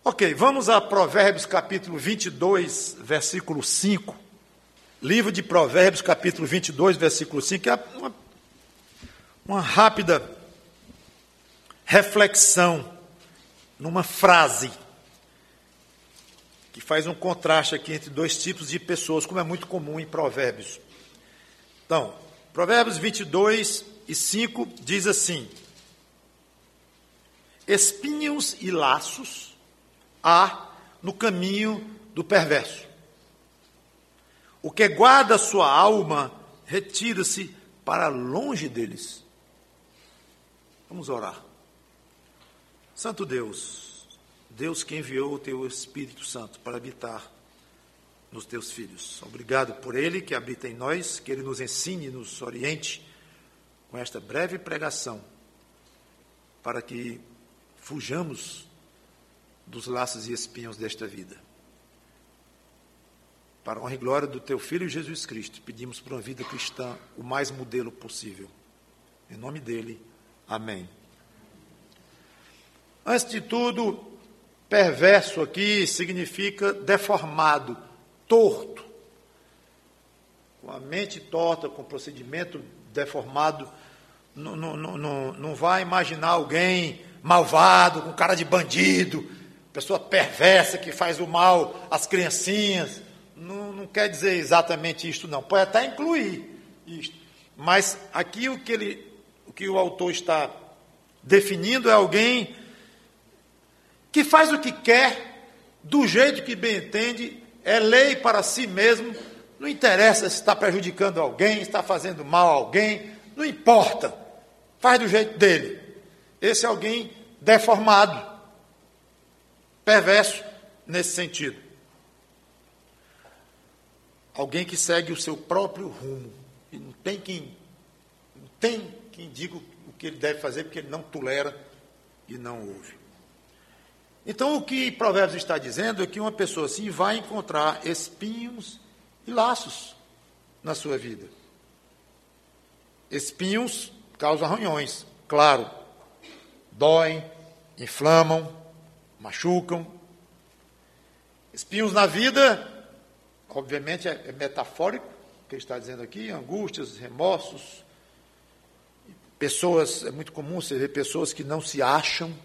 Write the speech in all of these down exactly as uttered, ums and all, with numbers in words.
Ok, vamos a Provérbios capítulo vinte e dois, versículo cinco. Livro de Provérbios capítulo vinte e dois, versículo cinco, é uma, uma rápida reflexão numa frase que faz um contraste aqui entre dois tipos de pessoas, como é muito comum em Provérbios. Então, Provérbios vinte e dois e cinco diz assim: espinhos e laços há no caminho do perverso. O que guarda sua alma, retira-se para longe deles. Vamos orar. Santo Deus, Deus que enviou o teu Espírito Santo para habitar nos teus filhos. Obrigado por ele que habita em nós, que ele nos ensine, nos oriente com esta breve pregação, para que fujamos dos laços e espinhos desta vida. Para a honra e glória do teu Filho Jesus Cristo, pedimos por uma vida cristã o mais modelo possível. Em nome dele, amém. Antes de tudo, perverso aqui significa deformado, torto. Com a mente torta, com o procedimento deformado, não, não, não, não vai imaginar alguém malvado, com cara de bandido, pessoa perversa que faz o mal às criancinhas. Não, não quer dizer exatamente isto, não. Pode até incluir isto. Mas aqui o que, ele, o que o autor está definindo é alguém que faz o que quer, do jeito que bem entende, é lei para si mesmo, não interessa se está prejudicando alguém, está fazendo mal a alguém, não importa, faz do jeito dele. Esse é alguém deformado, perverso nesse sentido. Alguém que segue o seu próprio rumo, e não tem quem, não tem quem diga o que ele deve fazer, porque ele não tolera e não ouve. Então, o que Provérbios está dizendo é que uma pessoa assim vai encontrar espinhos e laços na sua vida. Espinhos causam arranhões, claro, doem, inflamam, machucam. Espinhos na vida, obviamente, é metafórico, o que ele está dizendo aqui, angústias, remorsos. Pessoas, é muito comum você ver pessoas que não se acham.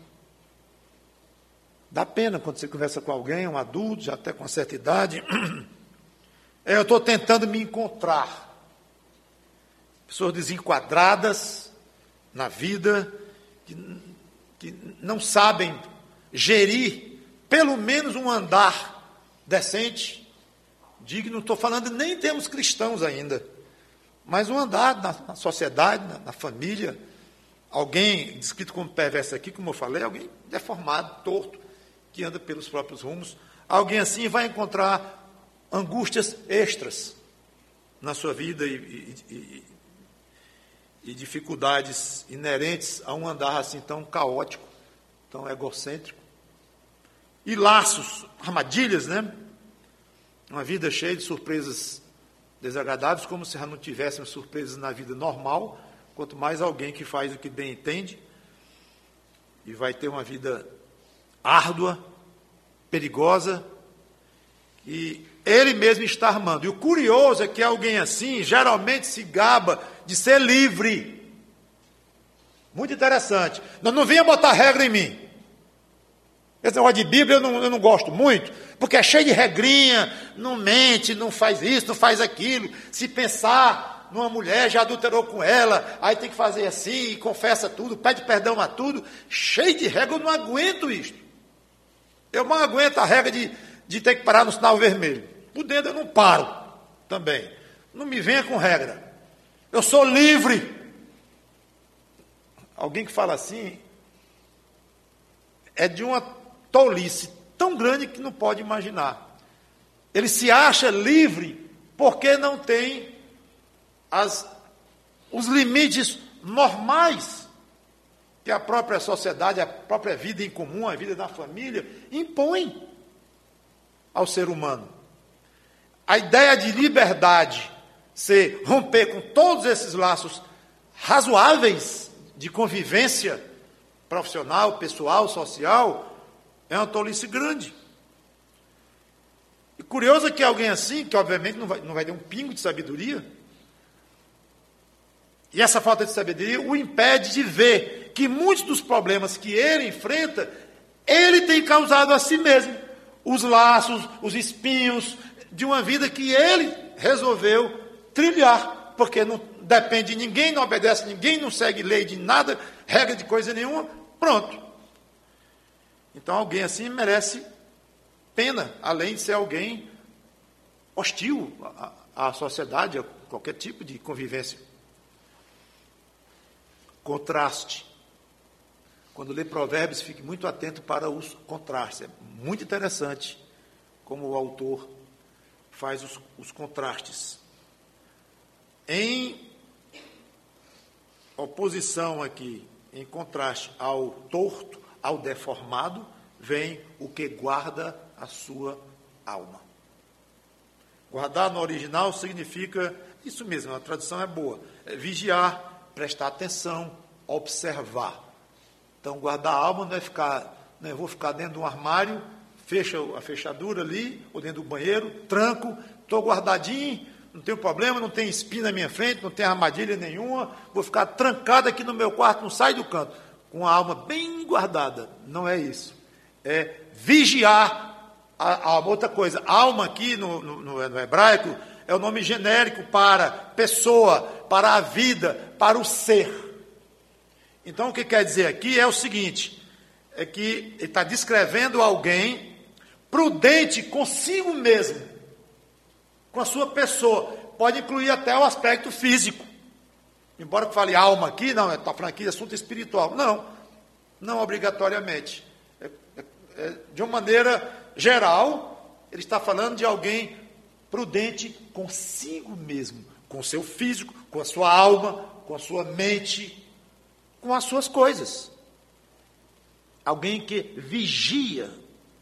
Dá pena quando você conversa com alguém, um adulto, já até com uma certa idade. É, eu estou tentando me encontrar. Pessoas desenquadradas na vida, que, que não sabem gerir pelo menos um andar decente, digno. Não estou falando nem em termos cristãos ainda, mas um andar na, na sociedade, na, na família. Alguém descrito como perverso aqui, como eu falei, alguém deformado, torto, que anda pelos próprios rumos. Alguém assim vai encontrar angústias extras na sua vida e, e, e, e dificuldades inerentes a um andar assim tão caótico, tão egocêntrico. E laços, armadilhas, né? Uma vida cheia de surpresas desagradáveis, como se já não tivéssemos surpresas na vida normal, quanto mais alguém que faz o que bem entende e vai ter uma vida árdua, perigosa, e ele mesmo está armando. E o curioso é que alguém assim geralmente se gaba de ser livre. Muito interessante. Não, não venha botar regra em mim. Esse negócio de Bíblia eu não, eu não gosto muito, porque é cheio de regrinha, não mente, não faz isso, não faz aquilo. Se pensar numa mulher, já adulterou com ela, aí tem que fazer assim, confessa tudo, pede perdão a tudo, cheio de regra, eu não aguento isto. Eu não aguento a regra de, de ter que parar no sinal vermelho. Por dentro eu não paro também. Não me venha com regra. Eu sou livre. Alguém que fala assim é de uma tolice tão grande que não pode imaginar. Ele se acha livre porque não tem as, os limites normais que a própria sociedade, a própria vida em comum, a vida da família, impõe ao ser humano. A ideia de liberdade, ser romper com todos esses laços razoáveis de convivência profissional, pessoal, social, É uma tolice grande. E curioso é que alguém assim, que obviamente não vai, não vai ter um pingo de sabedoria, e essa falta de sabedoria o impede de ver que muitos dos problemas que ele enfrenta, ele tem causado a si mesmo. Os laços, os espinhos de uma vida que ele resolveu trilhar, porque não depende de ninguém, não obedece a ninguém, não segue lei de nada, regra de coisa nenhuma, pronto. Então alguém assim merece pena, além de ser alguém hostil à, à sociedade, a qualquer tipo de convivência. Contraste. Quando lê Provérbios, fique muito atento para os contrastes. É muito interessante como o autor faz os, os contrastes. Em oposição aqui, em contraste ao torto, ao deformado, vem o que guarda a sua alma. Guardar no original significa isso mesmo, a tradução é boa, é vigiar, prestar atenção, observar. Então, guardar a alma não é ficar, não é, vou ficar dentro de um armário, fecha a fechadura ali, ou dentro do banheiro, tranco, estou guardadinho, não tenho problema, não tem espinho na minha frente, não tem armadilha nenhuma, vou ficar trancado aqui no meu quarto, não sai do canto, com a alma bem guardada. Não é isso. É vigiar a, a alma. Outra coisa, alma aqui no, no, no hebraico é o nome genérico para pessoa, para a vida, para o ser. Então, o que quer dizer aqui é o seguinte, é que ele está descrevendo alguém prudente consigo mesmo, com a sua pessoa, pode incluir até o aspecto físico, embora que fale alma aqui, não, está falando aqui de assunto espiritual, não, não obrigatoriamente, é, é, é, de uma maneira geral, ele está falando de alguém prudente consigo mesmo, com o seu físico, com a sua alma, com a sua mente, com as suas coisas. Alguém que vigia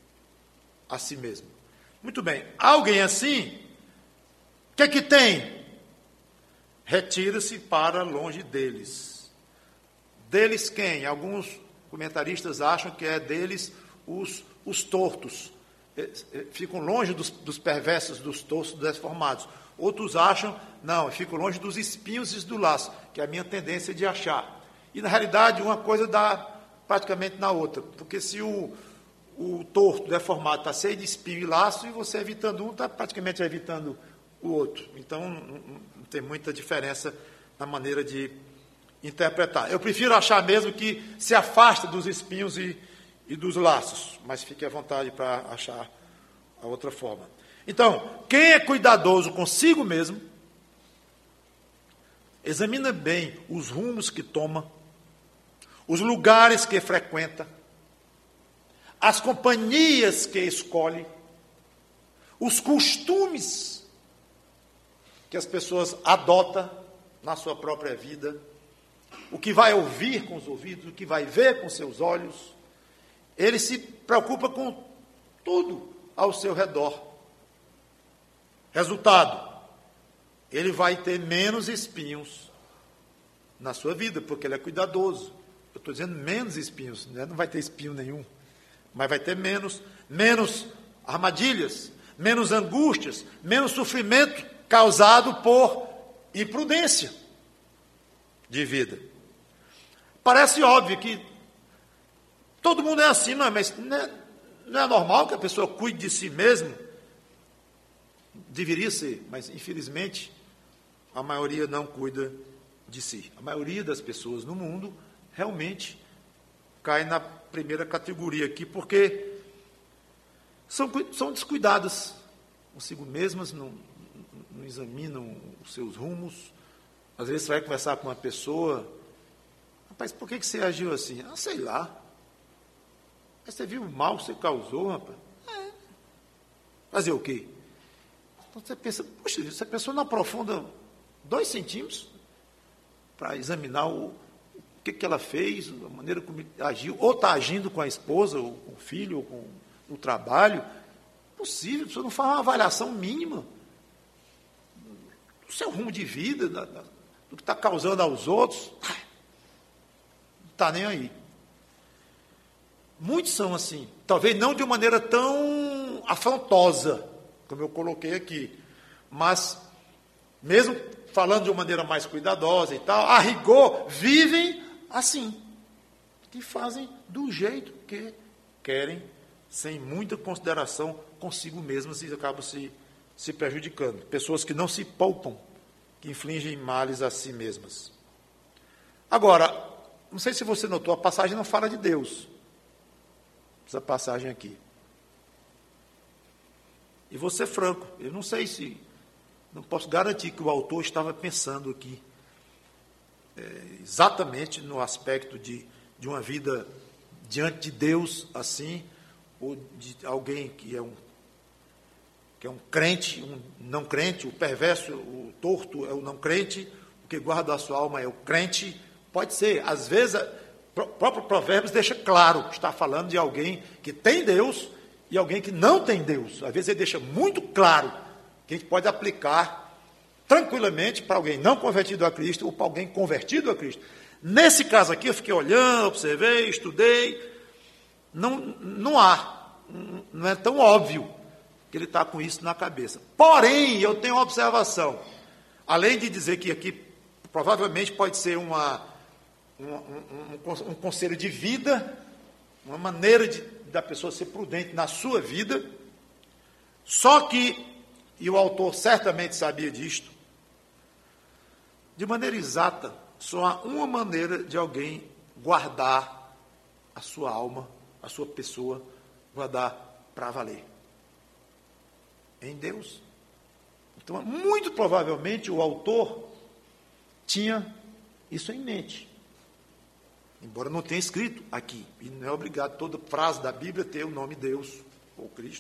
a si mesmo. Muito bem, alguém assim, o que é que tem? Retira-se para longe deles. Deles quem? Alguns comentaristas acham que é deles os, os tortos. Ficam longe dos, dos perversos, dos tortos, dos deformados. Outros acham, não, ficam longe dos espinhos e do laço, que é a minha tendência de achar. E, na realidade, uma coisa dá praticamente na outra. Porque se o, o torto, deformado, está cheio de espinho e laço, e você evitando um, está praticamente evitando o outro. Então, não, não tem muita diferença na maneira de interpretar. Eu prefiro achar mesmo que se afasta dos espinhos e, e dos laços. Mas fique à vontade para achar a outra forma. Então, quem é cuidadoso consigo mesmo, examina bem os rumos que toma, os lugares que frequenta, as companhias que escolhe, os costumes que as pessoas adotam na sua própria vida, o que vai ouvir com os ouvidos, o que vai ver com seus olhos. Ele se preocupa com tudo ao seu redor. Resultado, ele vai ter menos espinhos na sua vida, porque ele é cuidadoso. Eu estou dizendo menos espinhos, né? Não vai ter espinho nenhum, mas vai ter menos, menos armadilhas, menos angústias, menos sofrimento causado por imprudência de vida. Parece óbvio que todo mundo é assim, não é? Mas não é, não é normal que a pessoa cuide de si mesma? Deveria ser, mas infelizmente a maioria não cuida de si. A maioria das pessoas no mundo realmente cai na primeira categoria aqui, porque são, são descuidadas consigo mesmas, não, não examinam os seus rumos. Às vezes você vai conversar com uma pessoa, rapaz, por que, que você agiu assim? Ah, sei lá. Mas você viu o mal que você causou, rapaz? É. Fazer o quê? Então você pensa, poxa, essa pessoa não aprofunda dois centímetros para examinar o O que, que ela fez, a maneira como agiu, ou está agindo com a esposa, ou com o filho, ou com o trabalho. Possível, a pessoa não faz uma avaliação mínima do seu rumo de vida, da, da, do que está causando aos outros. Não está nem aí. Muitos são assim. talvez não de uma maneira tão afrontosa, como eu coloquei aqui, mas mesmo falando de uma maneira mais cuidadosa e tal, a rigor, vivem assim, que fazem do jeito que querem, sem muita consideração consigo mesmas e acabam se, se prejudicando. Pessoas que não se poupam, que infligem males a si mesmas. Agora, não sei se você notou, a passagem não fala de Deus, essa passagem aqui. E vou ser franco, eu não sei se, não posso garantir que o autor estava pensando aqui, é, exatamente no aspecto de, de uma vida diante de Deus assim, ou de alguém que é um, que é um crente, um não crente, o perverso, o torto é o não crente, o que guarda a sua alma é o crente. Pode ser, às vezes, o próprio Provérbios deixa claro que está falando de alguém que tem Deus e alguém que não tem Deus. Às vezes ele deixa muito claro que a gente pode aplicar tranquilamente para alguém não convertido a Cristo ou para alguém convertido a Cristo. Nesse caso aqui, eu fiquei olhando, observei, estudei, não, não há, não é tão óbvio que ele está com isso na cabeça. Porém, eu tenho uma observação, além de dizer que aqui provavelmente pode ser uma, um, um, um, um conselho de vida, uma maneira de, da pessoa ser prudente na sua vida, só que, e o autor certamente sabia disto, de maneira exata, só há uma maneira de alguém guardar a sua alma, a sua pessoa, guardar para valer. Em Deus. Então, muito provavelmente, o autor tinha isso em mente. Embora não tenha escrito aqui. E não é obrigado toda frase da Bíblia ter o nome Deus ou Cristo.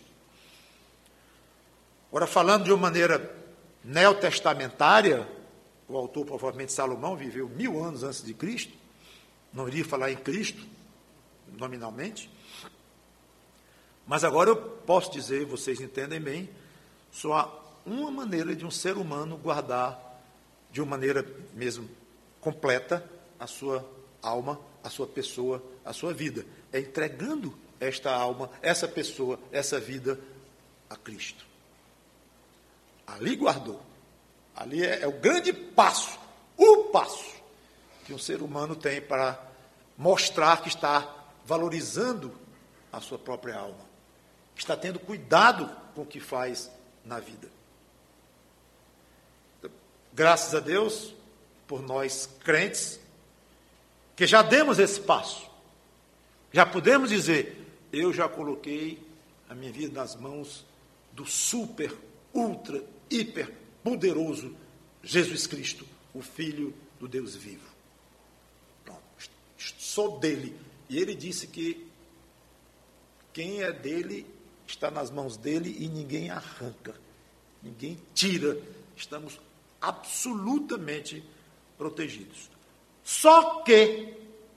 Agora, falando de uma maneira neotestamentária, o autor, provavelmente Salomão, viveu mil anos antes de Cristo, não iria falar em Cristo, nominalmente, mas agora eu posso dizer, vocês entendem bem, só há uma maneira de um ser humano guardar, de uma maneira mesmo completa, a sua alma, a sua pessoa, a sua vida, é entregando esta alma, essa pessoa, essa vida a Cristo. Ali guardou. Ali é, é o grande passo, o passo que um ser humano tem para mostrar que está valorizando a sua própria alma, que está tendo cuidado com o que faz na vida. Então, graças a Deus, por nós crentes, que já demos esse passo, já podemos dizer, eu já coloquei a minha vida nas mãos do super, ultra, hiper, poderoso Jesus Cristo, o Filho do Deus vivo. Pronto, sou dele. E ele disse que quem é dele está nas mãos dele e ninguém arranca, ninguém tira. Estamos absolutamente protegidos. Só que,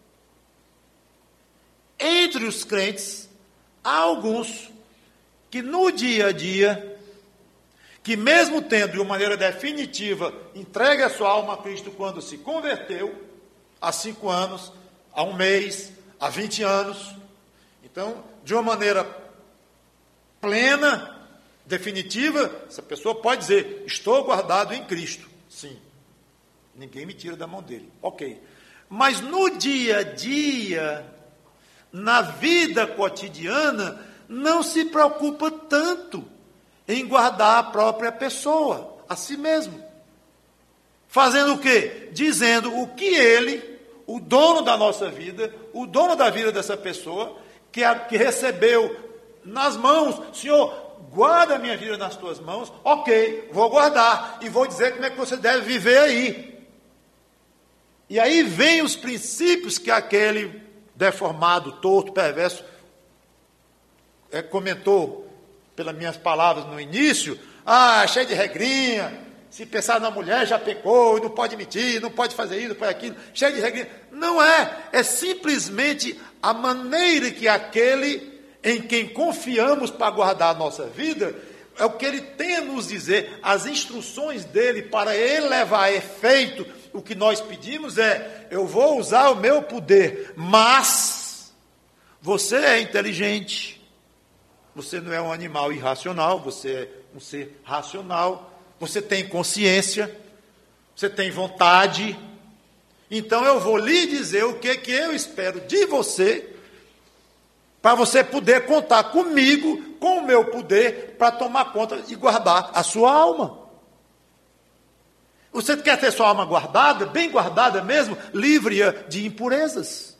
entre os crentes, há alguns que no dia a dia, que mesmo tendo de uma maneira definitiva entregue a sua alma a Cristo quando se converteu, há cinco anos, há um mês, há vinte anos, então, de uma maneira plena, definitiva, essa pessoa pode dizer, estou guardado em Cristo. Sim, ninguém me tira da mão dele. Ok. Mas no dia a dia, na vida cotidiana, não se preocupa tanto em guardar a própria pessoa, a si mesmo. Fazendo o quê? Dizendo o que ele, o dono da nossa vida, o dono da vida dessa pessoa, que, a, que recebeu nas mãos, Senhor, guarda a minha vida nas tuas mãos, ok, vou guardar, e vou dizer como é que você deve viver aí. E aí vem os princípios que aquele deformado, torto, perverso, é, comentou, pelas minhas palavras no início, ah, cheio de regrinha, se pensar na mulher já pecou, não pode mentir, não pode fazer isso, não pode aquilo, cheio de regrinha. Não é, é simplesmente a maneira que aquele em quem confiamos para guardar a nossa vida, é o que ele tem a nos dizer, as instruções dele para ele levar a efeito, o que nós pedimos é, eu vou usar o meu poder, mas você é inteligente, você não é um animal irracional, você é um ser racional, você tem consciência, você tem vontade. Então eu vou lhe dizer o que, que eu espero de você, para você poder contar comigo, com o meu poder, para tomar conta e guardar a sua alma. Você quer ter sua alma guardada, bem guardada mesmo, livre-a de impurezas.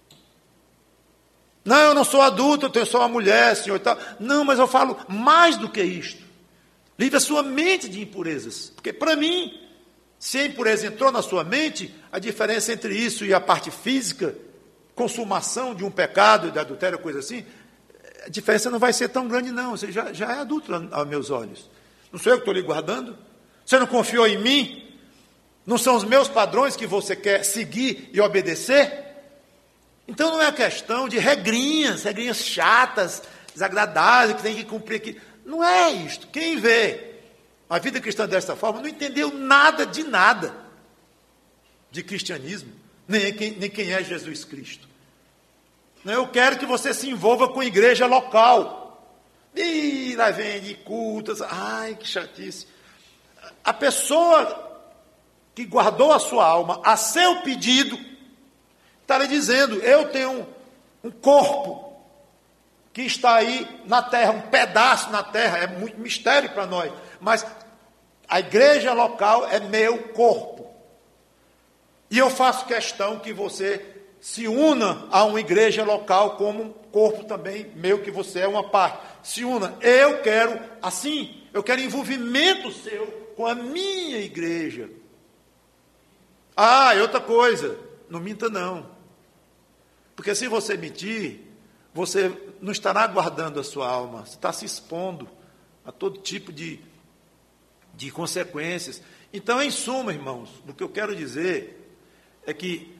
Não, eu não sou adulto, eu tenho só uma mulher, senhor, e tal. Não, mas eu falo mais do que isto. Livre a sua mente de impurezas. Porque para mim, se a impureza entrou na sua mente, a diferença entre isso e a parte física, consumação de um pecado, de adultério, coisa assim, a diferença não vai ser tão grande, não. Você já, já é adulto aos meus olhos. Não sou eu que estou lhe guardando? Você não confiou em mim? Não são os meus padrões que você quer seguir e obedecer? Então não é questão de regrinhas, regrinhas chatas, desagradáveis, que tem que cumprir aqui. Não é isto. Quem vê a vida cristã dessa forma não entendeu nada de nada de cristianismo, nem quem, nem quem é Jesus Cristo. Eu quero que você se envolva com a igreja local. E lá vem de cultas. Ai, que chatice. A pessoa que guardou a sua alma a seu pedido, está lhe dizendo, eu tenho um, um corpo que está aí na terra, um pedaço na terra, é muito mistério para nós, mas a igreja local é meu corpo. E eu faço questão que você se una a uma igreja local como um corpo também meu, que você é uma parte. Se una. Eu quero, assim, eu quero envolvimento seu com a minha igreja. Ah, e outra coisa, não minta não. Porque se você mentir, você não estará guardando a sua alma, você está se expondo a todo tipo de, de consequências. Então, em suma, irmãos, o que eu quero dizer é que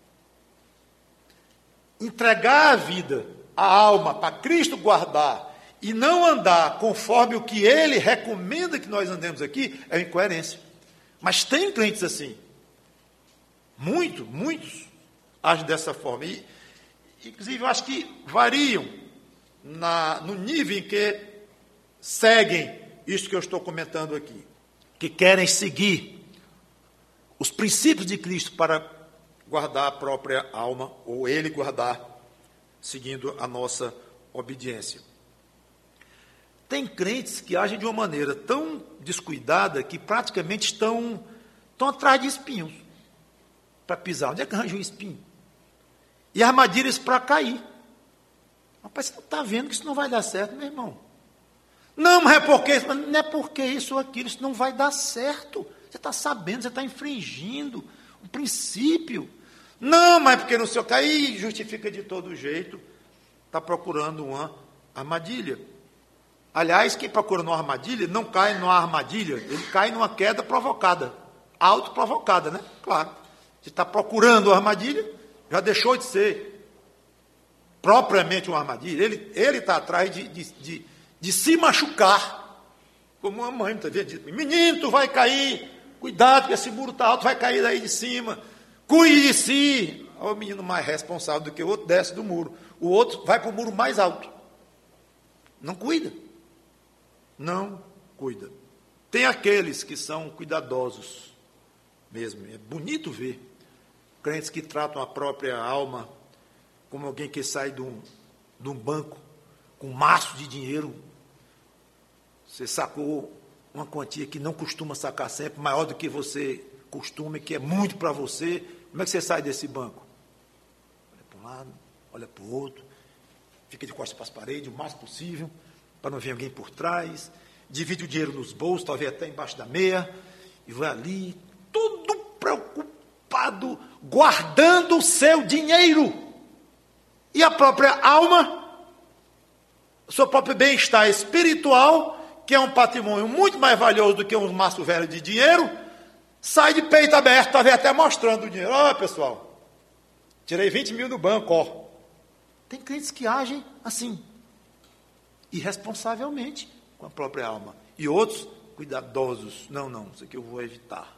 entregar a vida, a alma, para Cristo guardar, e não andar conforme o que Ele recomenda que nós andemos aqui, é incoerência. Mas tem crentes assim. Muito, muitos agem dessa forma. E, inclusive, eu acho que variam na, no nível em que seguem isso que eu estou comentando aqui. Que querem seguir os princípios de Cristo para guardar a própria alma, ou Ele guardar, seguindo a nossa obediência. Tem crentes que agem de uma maneira tão descuidada que praticamente estão, estão atrás de espinhos para pisar. Onde é que arranja um espinho? E armadilhas para cair. Rapaz, você não está vendo que isso não vai dar certo, meu irmão? Não, mas é porque, não é porque isso ou aquilo, isso não vai dar certo. Você está sabendo, você está infringindo o princípio. Não, mas porque não sei o que, aí justifica de todo jeito, está procurando uma armadilha. Aliás, quem procura uma armadilha, não cai numa armadilha, ele cai numa queda provocada, autoprovocada, né? Claro. Você está procurando uma armadilha, já deixou de ser propriamente uma armadilha, ele ele está atrás de, de, de, de se machucar, como uma mãe, está vendo? Menino, tu vai cair, cuidado que esse muro está alto, vai cair daí de cima, cuide de si. O menino mais responsável do que o outro desce do muro, o outro vai para o muro mais alto, não cuida, não cuida. Tem aqueles que são cuidadosos mesmo, é bonito ver crentes que tratam a própria alma como alguém que sai de um, de um banco com um maço de dinheiro. Você sacou uma quantia que não costuma sacar sempre, maior do que você costuma e que é muito para você. Como é que você sai desse banco? Olha para um lado, olha para o outro, fica de costas para as paredes o mais possível, para não ver alguém por trás, divide o dinheiro nos bolsos, talvez até embaixo da meia, e vai ali, todo preocupado, guardando o seu dinheiro. E a própria alma, o seu próprio bem-estar espiritual, que é um patrimônio muito mais valioso do que um maço velho de dinheiro, sai de peito aberto, talvez até mostrando o dinheiro. Olha, pessoal, tirei vinte mil do banco, ó. Tem crentes que agem assim, irresponsavelmente com a própria alma. E outros, cuidadosos. Não, não, isso aqui eu vou evitar.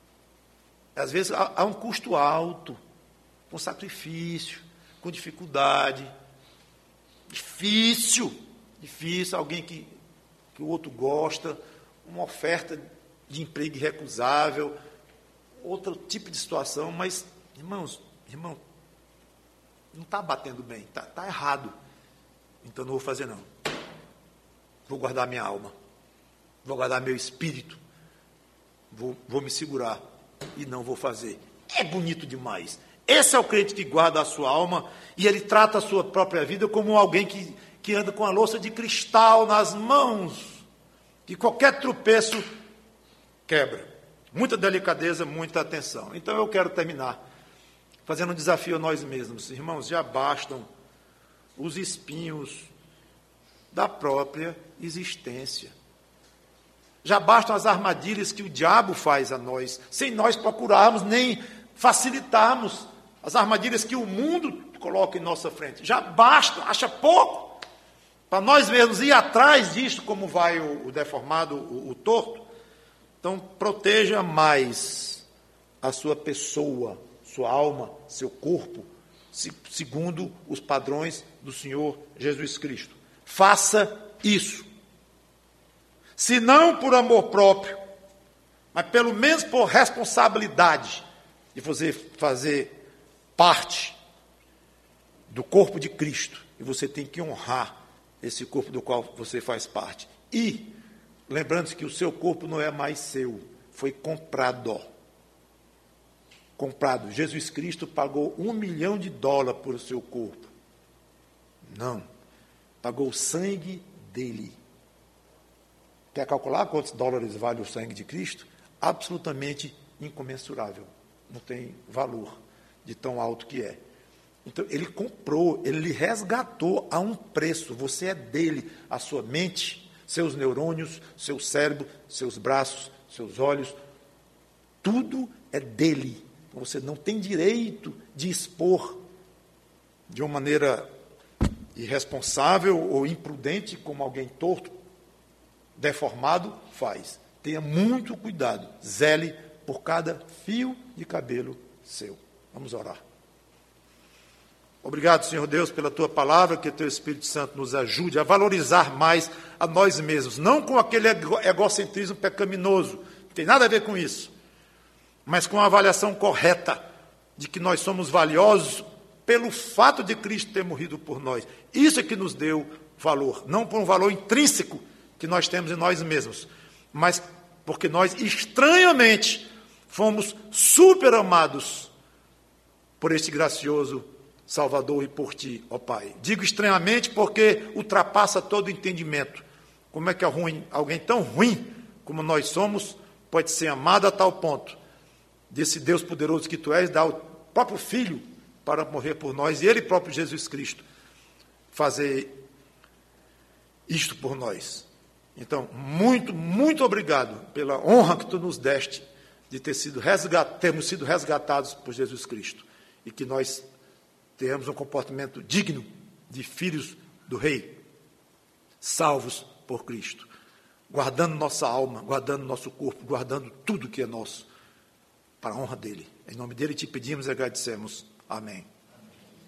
Às vezes há, há um custo alto, com sacrifício, com dificuldade. Difícil. difícil, alguém que, que o outro gosta, uma oferta de emprego irrecusável, outro tipo de situação, mas, irmãos, irmão, não está batendo bem, está tá errado. Então não vou fazer não. Vou guardar minha alma, vou guardar meu espírito, vou, vou me segurar e não vou fazer. É bonito demais. Esse é o crente que guarda a sua alma e ele trata a sua própria vida como alguém que, que anda com a louça de cristal nas mãos, que qualquer tropeço quebra. Muita delicadeza, muita atenção. Então eu quero terminar fazendo um desafio a nós mesmos. Irmãos, já bastam os espinhos da própria existência. Já bastam as armadilhas que o diabo faz a nós, sem nós procurarmos nem facilitarmos as armadilhas que o mundo coloca em nossa frente. Já basta, acha pouco, para nós mesmos ir atrás disso, como vai o, o deformado, o, o torto. Então, proteja mais a sua pessoa, sua alma, seu corpo, se, segundo os padrões do Senhor Jesus Cristo. Faça isso. Se não por amor próprio, mas pelo menos por responsabilidade de você fazer parte do corpo de Cristo. E você tem que honrar esse corpo do qual você faz parte. E, lembrando-se que o seu corpo não é mais seu, foi comprado. Comprado. Jesus Cristo pagou um milhão de dólares por o seu corpo. Não. Pagou o sangue dele. Quer calcular quantos dólares vale o sangue de Cristo? Absolutamente incomensurável. Não tem valor de tão alto que é. Então, ele comprou, ele lhe resgatou a um preço. Você é dele, a sua mente, seus neurônios, seu cérebro, seus braços, seus olhos, tudo é dele. Você não tem direito de expor de uma maneira irresponsável ou imprudente, como alguém torto, deformado, faz. Tenha muito cuidado. Zele por cada fio de cabelo seu. Vamos orar. Obrigado, Senhor Deus, pela Tua palavra, que o Teu Espírito Santo nos ajude a valorizar mais a nós mesmos, não com aquele ego- egocentrismo pecaminoso, não tem nada a ver com isso, mas com a avaliação correta de que nós somos valiosos pelo fato de Cristo ter morrido por nós. Isso é que nos deu valor, não por um valor intrínseco que nós temos em nós mesmos, mas porque nós, estranhamente, fomos super amados por este gracioso Salvador e por ti, ó Pai. Digo estranhamente porque ultrapassa todo entendimento. Como é que é ruim, alguém tão ruim como nós somos pode ser amado a tal ponto desse Deus poderoso que tu és, dar o próprio Filho para morrer por nós, e Ele próprio, Jesus Cristo, fazer isto por nós. Então, muito, muito obrigado pela honra que tu nos deste de ter sido resgat, termos sido resgatados por Jesus Cristo, e que nós tenhamos um comportamento digno de filhos do Rei, salvos por Cristo, guardando nossa alma, guardando nosso corpo, guardando tudo que é nosso, para a honra dele. Em nome dele te pedimos e agradecemos. Amém.